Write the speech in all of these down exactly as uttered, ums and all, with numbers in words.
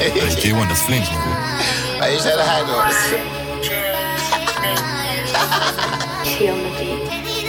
J one, das flames, man. Hey, you said I had those. Chill on the beat.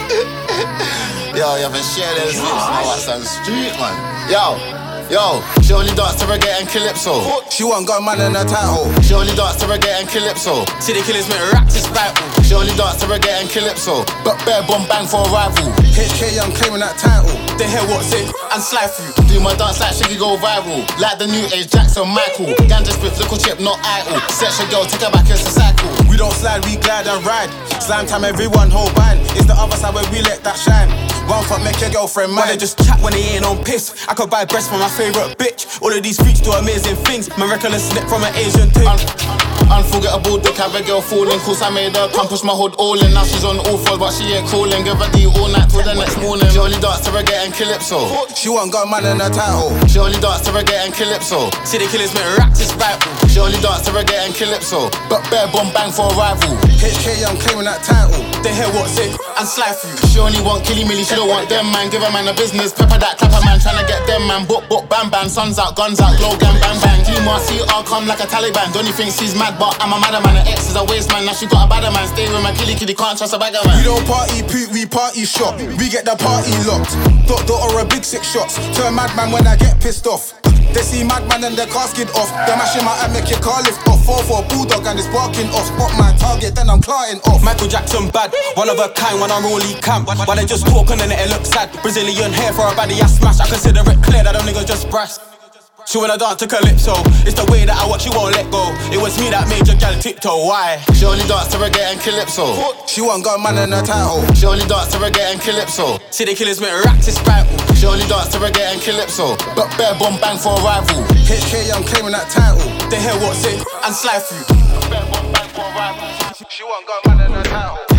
Yo, you haven't shared those lips now at some street, man. Yo, yo, she only dance to reggae and calypso. She want got man in her title. She only dance to reggae and calypso. City killers make raps is vital. She only dance to reggae and calypso. But bare bomb bang for a rival. H K Young claiming that title. They hear what's it and slide through. Do my dance like Shiggy go viral. Like the new age Jackson Michael. Ganja spit, little chip, not idle. Sex your girl, take her back, it's a cycle. We don't slide, we glide and ride. Slime time, everyone hold band. It's the other side where we let that shine. One fuck, make your girlfriend mine. They just chat when they ain't on piss. I could buy breasts for my favourite bitch. All of these freaks do amazing things. Miraculous slip from an Asian thing. Un- unforgettable dick, have a girl falling. Cause I made her come push my hood all in. Now she's on all fours, but she ain't calling. Give her D all night till the next morning. She only dance to reggae and calypso. She want got man in her title. She only dance to reggae and calypso. City killers make raps is vital. She only dance to reggae and calypso. But bare bomb bang for a rival. H K Young claiming that title. They hear what's it and slide through. She only want killy milly, she don't want them man. Give a man a business, pepper that clapper man. Tryna get them man, book book bam bam. Suns out, guns out, glow gang bang bang. Team R C R come like a Taliban. Don't you think she's mad, but I'm a madder man. Her ex is a waste man, now she got a badder man. Stay with my killy killy, can't trust a bagger man. We don't party poot, we party shop. We get the party locked. Dot dot or a big six shots. Turn madman when I get pissed off. They see madman and the casket off. They mash him out and make your car lift off. Four for a bulldog and it's barking off. Spot my target, then I'm clarting off. Michael Jackson bad, one of a kind when I'm rolling camp. Why they just talk and then it looks sad. Brazilian hair for a baddie I smash. I consider it clear that them niggas just brass. She wanna dance to calypso. It's the way that I watch, you won't let go. It was me that made your gal tiptoe, why? She only dance to reggae and calypso. She want got man in her title. She only dance to reggae and calypso. City killers make raps is vital. She only dance to reggae and calypso. But bare bomb bang for a rival. H K Young claiming that title. They hear what's it and slide through. She want got man in her title.